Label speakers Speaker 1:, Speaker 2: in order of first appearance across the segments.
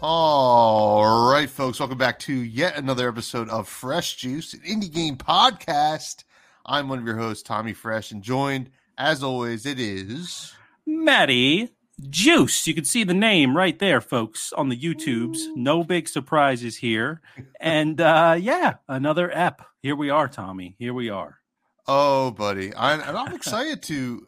Speaker 1: All right, folks, welcome back to yet another episode of Fresh Juice, an indie game podcast. I'm one of your hosts, Tommy Fresh, and joined, as always, it is...
Speaker 2: Matty Juice. You can see the name right there, folks, on the YouTubes. No big surprises here. And, another ep. Here we are, Tommy. Here we are.
Speaker 1: Oh, buddy. I'm excited to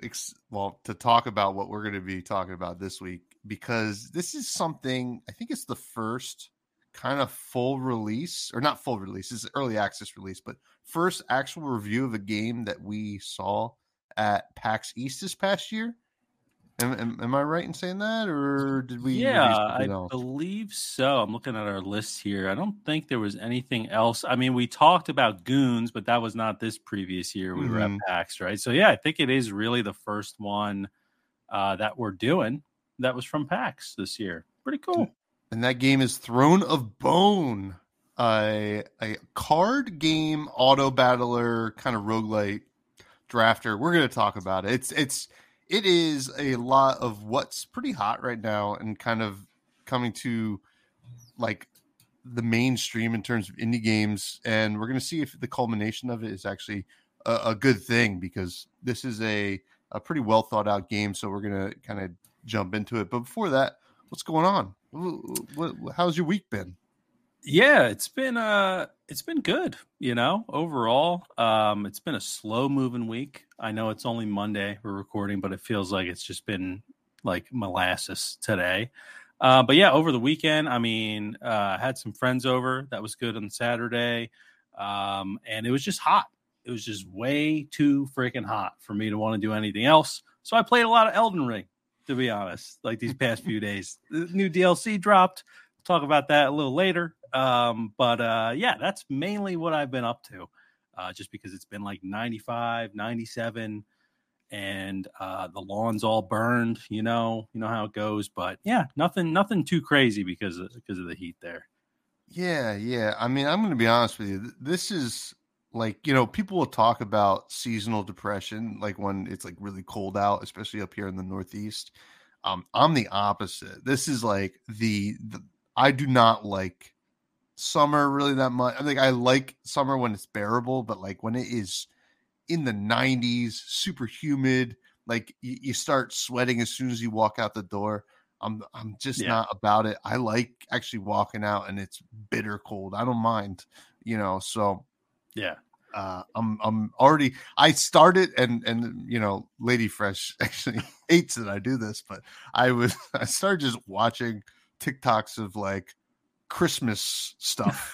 Speaker 1: talk about what we're going to be talking about this week, because this is something, I think it's the first kind of full release, or not full release, it's early access release, but first actual review of a game that we saw at PAX East this past year. Am I right in saying that, or did we?
Speaker 2: Yeah, I believe so. I'm looking at our list here. I don't think there was anything else. I mean, we talked about Goons, but that was not this previous year. We were at PAX, right? So, yeah, I think it is really the first one that we're doing that was from PAX this year. Pretty cool.
Speaker 1: And that game is Throne of Bone, a card game auto battler kind of roguelite drafter. We're going to talk about it. It is a lot of what's pretty hot right now and kind of coming to like the mainstream in terms of indie games. And we're going to see if the culmination of it is actually a good thing, because this is a pretty well thought out game. So we're going to kind of jump into it. But before that, what's going on? How's your week been?
Speaker 2: Yeah, it's been good, overall. It's been a slow moving week. I know it's only Monday we're recording, but it feels like it's just been like molasses today. But yeah, over the weekend, I had some friends over. That was good on Saturday. And it was just hot. It was just way too freaking hot for me to want to do anything else. So I played a lot of Elden Ring, to be honest, like these past few days. The new DLC dropped. We'll talk about that a little later. That's mainly what I've been up to, just because it's been like 95, 97, and the lawn's all burned, you know how it goes. But yeah, nothing too crazy because of the heat there.
Speaker 1: Yeah. I mean, I'm going to be honest with you. This is like, people will talk about seasonal depression, like when it's like really cold out, especially up here in the Northeast. I'm the opposite. This is like I do not like summer really that much. I think I like summer when it's bearable, but like when it is in the 90s, super humid, like you start sweating as soon as you walk out the door. I'm just not about it. I like actually walking out and it's bitter cold. I don't mind, so yeah. I'm already, I started and Lady Fresh actually hates that I do this, but I started just watching TikToks of like Christmas stuff.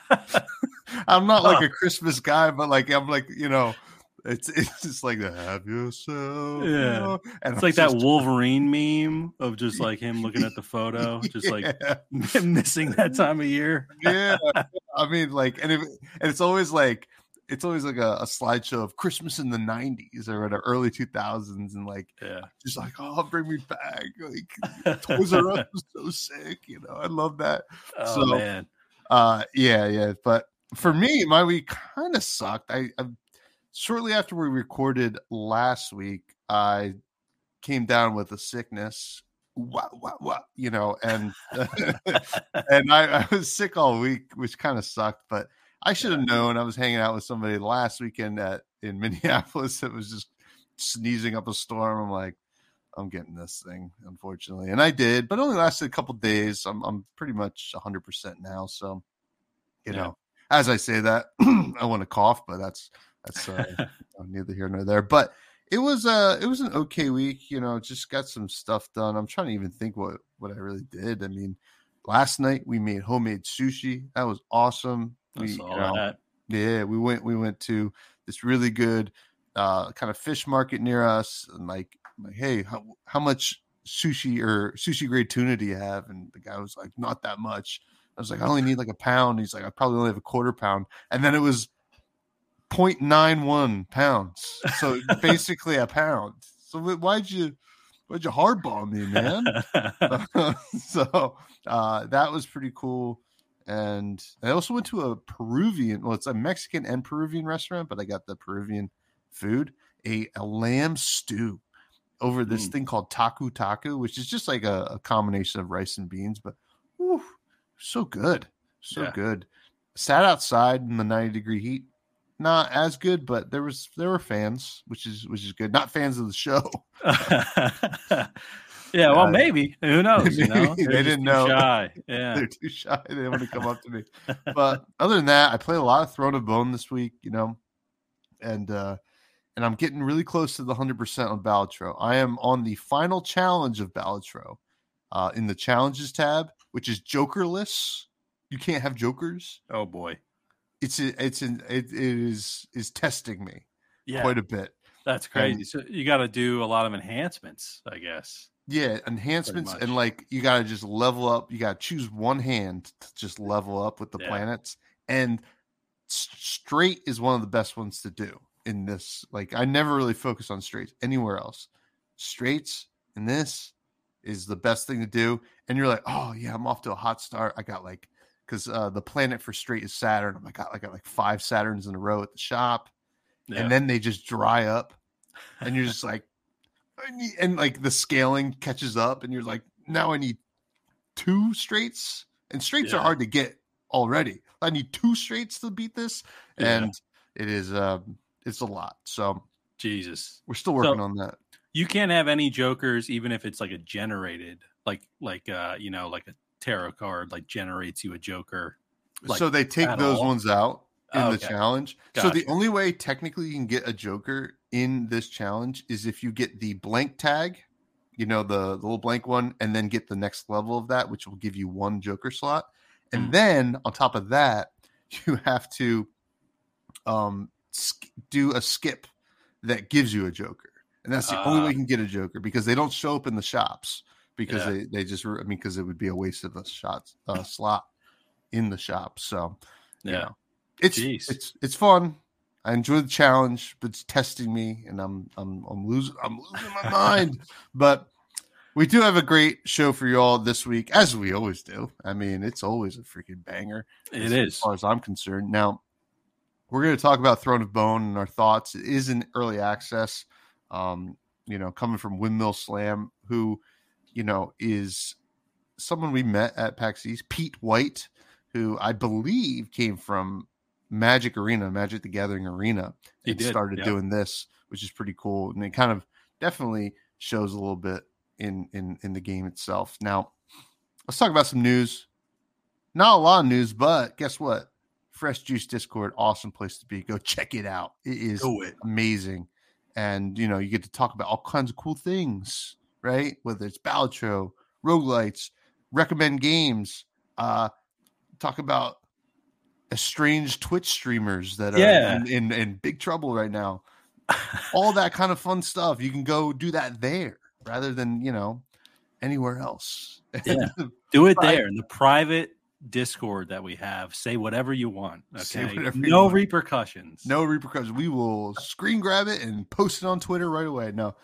Speaker 1: I'm not like a Christmas guy, but like I'm like, it's just like the have yourself.
Speaker 2: Yeah. And it's like that Wolverine meme of just like him looking at the photo, just like missing that time of year.
Speaker 1: Yeah. I mean, like, it's always like a slideshow of Christmas in the 90s or the early 2000s, and like, just like, oh, bring me back. Like, Toys R Us was so sick, I love that.
Speaker 2: Oh, man.
Speaker 1: Yeah. But for me, my week kind of sucked. I shortly after we recorded last week, I came down with a sickness. And and I was sick all week, which kind of sucked, but I should have known. I was hanging out with somebody last weekend in Minneapolis that was just sneezing up a storm. I'm like, I'm getting this thing, unfortunately. And I did, but it only lasted a couple days. I'm pretty much 100% now. So, as I say that, I want to cough, but that's neither here nor there. But it was an okay week, just got some stuff done. I'm trying to even think what I really did. I mean, last night we made homemade sushi. That was awesome. We went to this really good kind of fish market near us, and like hey, how much sushi grade tuna do you have? And the guy was like, not that much. I was like, I only need like a pound. He's like, I probably only have a quarter pound. And then it was 0.91 pounds. So basically a pound. So why'd you hardball me, man? So that was pretty cool. And I also went to it's a Mexican and Peruvian restaurant, but I got the Peruvian food, a lamb stew over this thing called taku, which is just like a combination of rice and beans, but so good. So
Speaker 2: Yeah.
Speaker 1: good. Sat outside in the 90-degree heat. Not as good, but there were fans, which is good. Not fans of the show.
Speaker 2: Yeah, well, maybe. Who knows?
Speaker 1: Maybe
Speaker 2: They're
Speaker 1: they
Speaker 2: just
Speaker 1: didn't
Speaker 2: too
Speaker 1: know.
Speaker 2: shy. Yeah,
Speaker 1: They're too shy. They didn't want to come up to me. But other than that, I played a lot of Throne of Bone this week, and I'm getting really close to the 100% on Balatro. I am on the final challenge of Balatro in the challenges tab, which is jokerless. You can't have jokers.
Speaker 2: Oh boy,
Speaker 1: It is testing me quite a bit.
Speaker 2: That's crazy. So you got to do a lot of enhancements, I guess.
Speaker 1: Yeah, enhancements, and like you got to just level up. You got to choose one hand to just level up with the planets, and straight is one of the best ones to do in this. Like I never really focus on straights anywhere else. Straights in this is the best thing to do, and you're like, oh yeah, I'm off to a hot start. I got like because the planet for straight is Saturn. I got like 5 Saturns in a row at the shop, and then they just dry up, and you're just like. And like the scaling catches up, and you're like, now I need 2 straights, and straights are hard to get already. I need 2 straights to beat this, and it is it's a lot. So
Speaker 2: Jesus,
Speaker 1: we're still working on that.
Speaker 2: You can't have any jokers, even if it's like a generated, like a tarot card, like generates you a joker. Like,
Speaker 1: so they take those ones out in the challenge.
Speaker 2: Gotcha.
Speaker 1: So the only way technically you can get a joker in this challenge is if you get the blank tag, the little blank one, and then get the next level of that, which will give you 1 joker slot. And then on top of that, you have to do a skip that gives you a joker. And that's the only way you can get a joker, because they don't show up in the shops, because they just, because it would be a waste of a slot in the shop. So, it's fun. I enjoy the challenge, but it's testing me, and I'm losing my mind. But we do have a great show for you all this week, as we always do. I mean, it's always a freaking banger. As far as I'm concerned. Now, we're going to talk about Throne of Bone and our thoughts. It is in early access, coming from Windmill Slam, who, is someone we met at PAX East, Pete White, who I believe came from Magic the Gathering Arena. He started doing this, which is pretty cool, and it kind of definitely shows a little bit in the game itself. Now, let's talk about some news. Not a lot of news, but guess what? Fresh Juice Discord, awesome place to be. Go check it out. It is amazing, and you get to talk about all kinds of cool things, right? Whether it's Balatro, roguelites, recommend games, talk about estranged Twitch streamers that are in big trouble right now. All that kind of fun stuff. You can go do that there rather than, anywhere else.
Speaker 2: Yeah. Do it there in the private Discord that we have. Say whatever you want. Okay. No repercussions.
Speaker 1: No repercussions. We will screen grab it and post it on Twitter right away. No.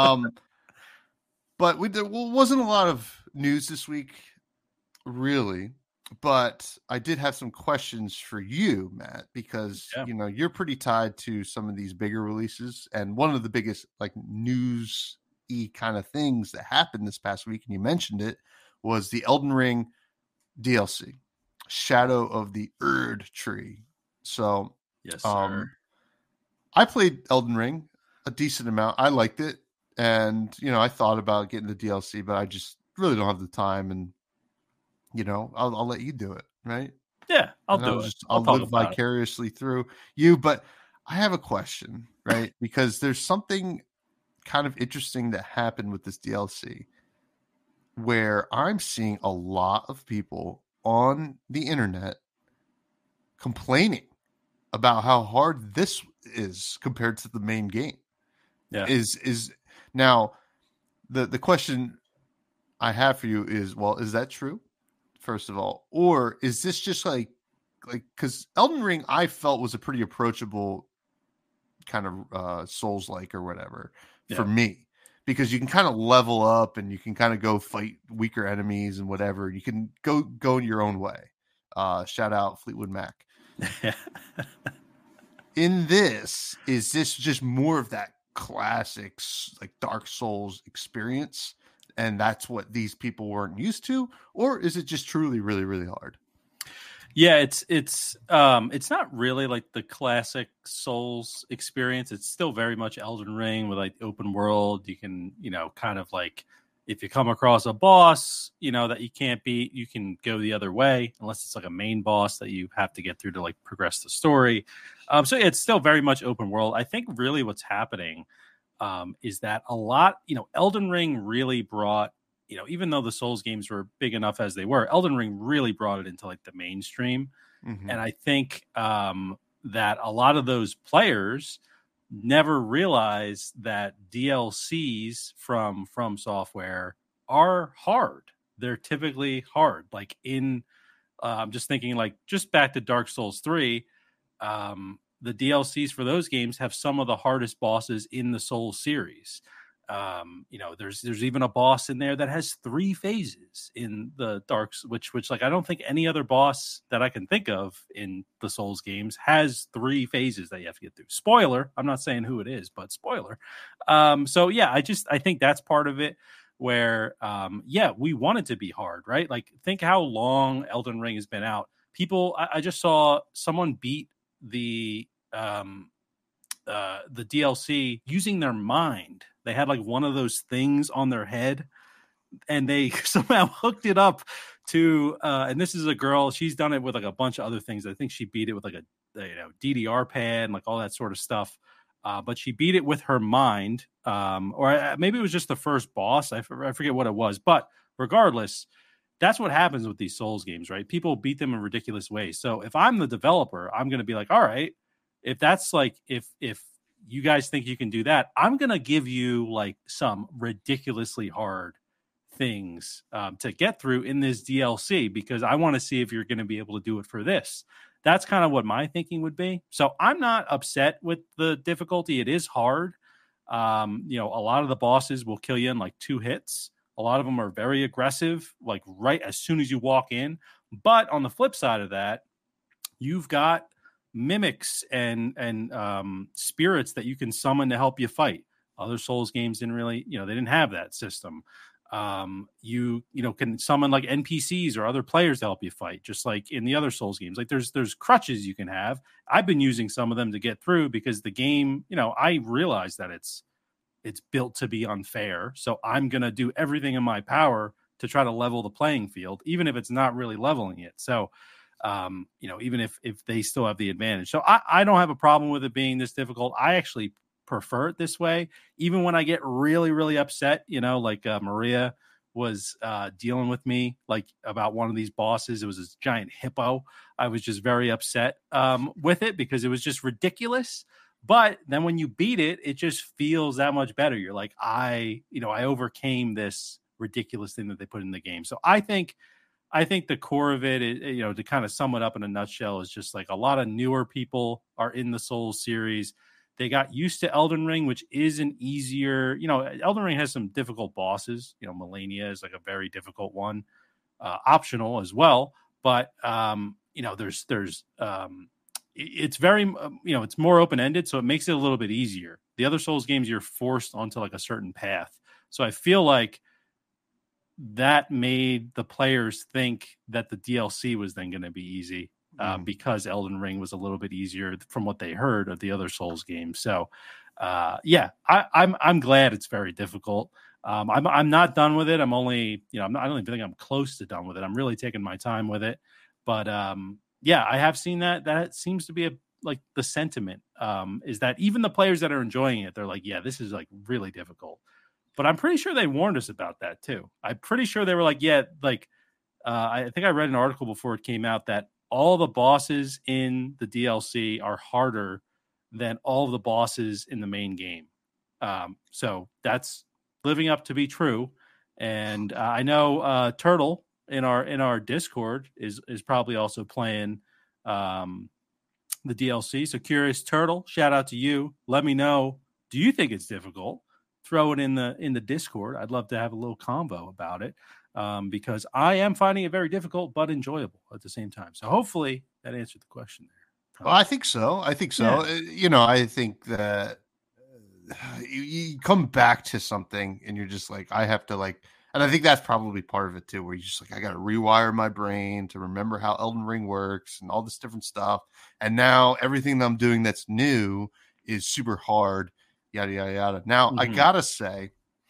Speaker 1: But there wasn't a lot of news this week, really. But I did have some questions for you, Matt, because you're pretty tied to some of these bigger releases, and one of the biggest news-y kind of things that happened this past week, and you mentioned it, was the Elden Ring DLC, Shadow of the Erd Tree. So,
Speaker 2: yes, sir.
Speaker 1: I played Elden Ring a decent amount. I liked it, and I thought about getting the DLC, but I just really don't have the time, and I'll let you do it, right?
Speaker 2: Yeah, I'll do it.
Speaker 1: I'll live vicariously through you. But I have a question, right? Because there's something kind of interesting that happened with this DLC, where I'm seeing a lot of people on the internet complaining about how hard this is compared to the main game.
Speaker 2: Yeah.
Speaker 1: Is now the question I have for you is, well, is that true? First of all, or is this just like because Elden Ring I felt was a pretty approachable kind of Souls-like or whatever for me, because you can kind of level up and you can kind of go fight weaker enemies and whatever. You can go your own way. Shout out Fleetwood Mac. In this, is this just more of that classic like Dark Souls experience? and that's what these people weren't used to, or is it just truly really, really hard?
Speaker 2: Yeah, it's not really like the classic Souls experience. It's still very much Elden Ring with like open world. You can, kind of like if you come across a boss, that you can't beat, you can go the other way unless it's like a main boss that you have to get through to like progress the story. So it's still very much open world. I think really what's happening is that a lot, Elden Ring really brought, even though the Souls games were big enough as they were, Elden Ring really brought it into like the mainstream.
Speaker 1: Mm-hmm.
Speaker 2: And I think that a lot of those players never realized that DLCs from Software are hard. They're typically hard. Like I'm just thinking like just back to Dark Souls 3, the DLCs for those games have some of the hardest bosses in the Souls series. There's even a boss in there that has 3 phases in the Darks, which like I don't think any other boss that I can think of in the Souls games has 3 phases that you have to get through. Spoiler, I'm not saying who it is, but spoiler. So yeah, I think that's part of it where we want it to be hard, right? Like think how long Elden Ring has been out. People, I just saw someone beat the DLC using their mind. They had like one of those things on their head and they somehow hooked it up to and this is a girl, she's done it with like a bunch of other things. I think she beat it with like a DDR pad and like all that sort of stuff. But she beat it with her mind, or maybe it was just the first boss. I forget what it was, but regardless, that's what happens with these Souls games, right? People beat them in ridiculous ways. So if I'm the developer, I'm going to be like, all right, if that's like, if you guys think you can do that, I'm going to give you like some ridiculously hard things to get through in this DLC because I want to see if you're going to be able to do it for this. That's kind of what my thinking would be. So I'm not upset with the difficulty. It is hard. A lot of the bosses will kill you in like 2 hits. A lot of them are very aggressive, like right as soon as you walk in. But on the flip side of that, you've got mimics and spirits that you can summon to help you fight. Other Souls games didn't really, they didn't have that system. You can summon like NPCs or other players to help you fight, just like in the other Souls games. Like there's crutches you can have. I've been using some of them to get through because the game, I realize that it's built to be unfair. So I'm going to do everything in my power to try to level the playing field, even if it's not really leveling it. So, even if they still have the advantage. So I don't have a problem with it being this difficult. I actually prefer it this way. Even when I get really, really upset, like Maria was dealing with me like about one of these bosses. It was this giant hippo. I was just very upset with it because it was just ridiculous. But then when you beat it, it just feels that much better. You're like, I overcame this ridiculous thing that they put in the game. So I think the core of it is, to kind of sum it up in a nutshell, is just like a lot of newer people are in the Souls series. They got used to Elden Ring, which is an easier, Elden Ring has some difficult bosses. Malenia is like a very difficult one, optional as well. But, there's it's very, it's more open-ended, so it makes it a little bit easier. The other Souls games, you're forced onto like a certain path. So I feel like that made the players think that the DLC was then going to be easy because Elden Ring was a little bit easier from what they heard of the other Souls games. So, I'm glad it's very difficult. I'm not done with it. I'm only, I don't even think I'm close to done with it. I'm really taking my time with it. But I have seen that. That seems to be like the sentiment is that even the players that are enjoying it, they're like, yeah, this is like really difficult. But I'm pretty sure they warned us about that too. I'm pretty sure they were like, yeah, like I think I read an article before it came out that all the bosses in the DLC are harder than all of the bosses in the main game. So that's living up to be true. And I know Turtle in our Discord is probably also playing the DLC. So Curious Turtle, shout out to you. Let me know. Do you think it's difficult? Throw it in the Discord. I'd love to have a little convo about it because I am finding it very difficult but enjoyable at the same time. So hopefully that answered the question there.
Speaker 1: Well, I think so. I think that you come back to something and you're just like, I have to like, And I think that's probably part of it too, where you're just like, I got to rewire my brain to remember how Elden Ring works and all this different stuff. And now everything that I'm doing that's new is super hard, yada, yada, yada. Now, I got to say,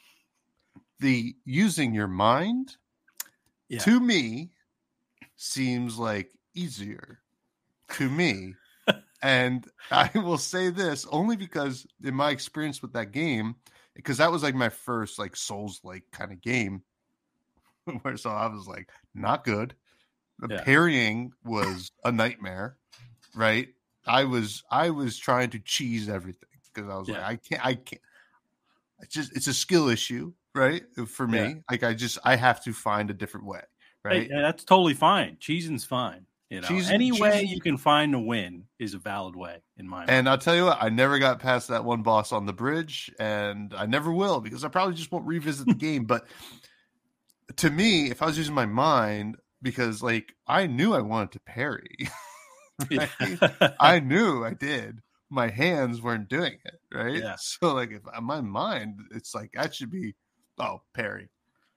Speaker 1: the using your mind to me seems like easier to me. And I will say this only because in my experience with that game, because that was like my first like Souls-like kind of game, where so I was like, not good. The parrying was a nightmare, right? I was trying to cheese everything because I was like, I can't. It's a skill issue, right? For me, like I have to find a different way, right?
Speaker 2: Hey, that's totally fine. Cheesing's fine. You know, any way you can find a win is a valid way in my mind.
Speaker 1: And I'll tell you what, I never got past that one boss on the bridge, and I never will because I probably just won't revisit the game. But to me, if I was using my mind, because like I knew I wanted to parry, right? I knew I did. My hands weren't doing it, right?
Speaker 2: Yeah.
Speaker 1: So like, if my mind, it's like that should be parry.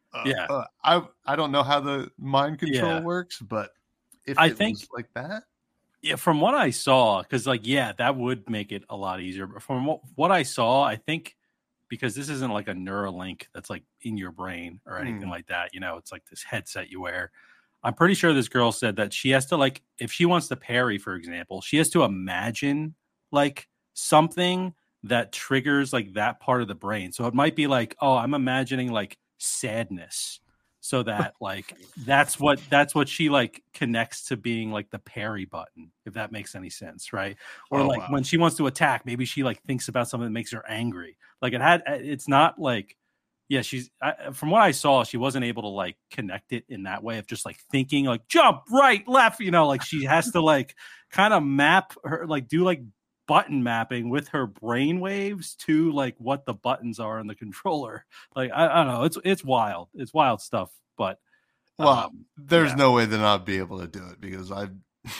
Speaker 1: I don't know how the mind control works, but if I think was like that.
Speaker 2: Yeah, from what I saw, because like, that would make it a lot easier. But from what I saw, I think because this isn't like a Neuralink that's like in your brain or anything like that, you know, it's like this headset you wear. I'm pretty sure this girl said that she has to like, if she wants to parry, for example, she has to imagine like something that triggers like that part of the brain. So it might be like, oh, I'm imagining like sadness. So that like that's what she like connects to being like the parry button, if that makes any sense, right? Or when she wants to attack, maybe she like thinks about something that makes her angry. Like it's not like, from what I saw, she wasn't able to like connect it in that way of just like thinking like jump right, left, you know, like she has to like kind of map her, like do like button mapping with her brain waves to like what the buttons are in the controller. Like I don't know, it's wild stuff. But
Speaker 1: there's no way that I'd be able to do it because I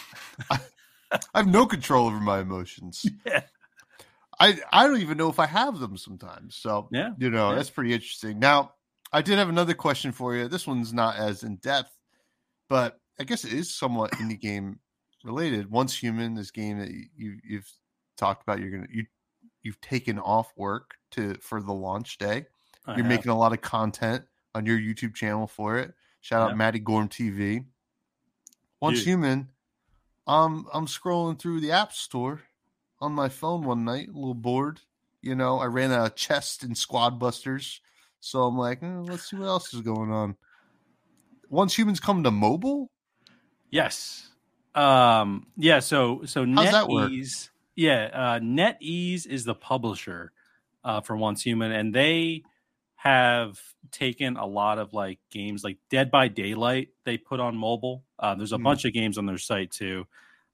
Speaker 1: have no control over my emotions. I don't even know if I have them sometimes. So that's pretty interesting. Now I did have another question for you. This one's not as in depth, but I guess it is somewhat indie game related. Once Human, this game that you've talked about, you've taken off work for the launch day. You're making a lot of content on your YouTube channel for it. Shout out Matty Gorm TV. Once Human, I'm scrolling through the App Store on my phone one night, a little bored. You know, I ran a chest in Squad Busters, so I'm like, let's see what else is going on. Once Humans come to mobile?
Speaker 2: Yes. So
Speaker 1: how's that work?
Speaker 2: NetEase is the publisher for Once Human, and they have taken a lot of like games like Dead by Daylight they put on mobile. There's a bunch of games on their site too.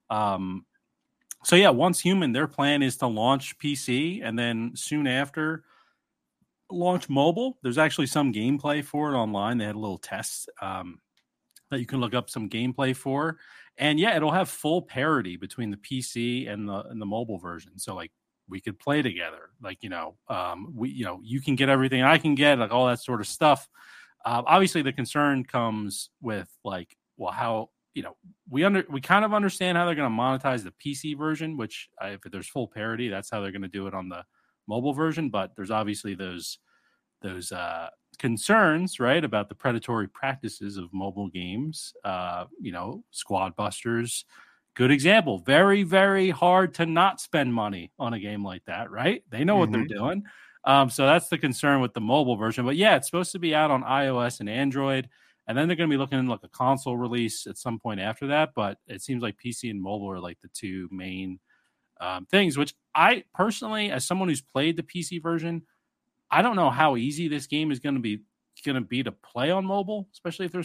Speaker 2: Once Human, their plan is to launch PC and then soon after launch mobile. There's actually some gameplay for it online. They had a little test that you can look up some gameplay for. And it'll have full parity between the PC and the mobile version. So like we could play together, like, you can get everything I can get, like all that sort of stuff. Obviously the concern comes with like, well, how, we kind of understand how they're going to monetize the PC version, which if there's full parity, that's how they're going to do it on the mobile version. But there's obviously those concerns, right, about the predatory practices of mobile games. Squad Busters, good example. Very, very hard to not spend money on a game like that, right? They know what they're doing. So that's the concern with the mobile version. But it's supposed to be out on iOS and Android. And then they're going to be looking at like a console release at some point after that. But it seems like PC and mobile are like the two main things, which I personally, as someone who's played the PC version, I don't know how easy this game is going to be to play on mobile, especially if there's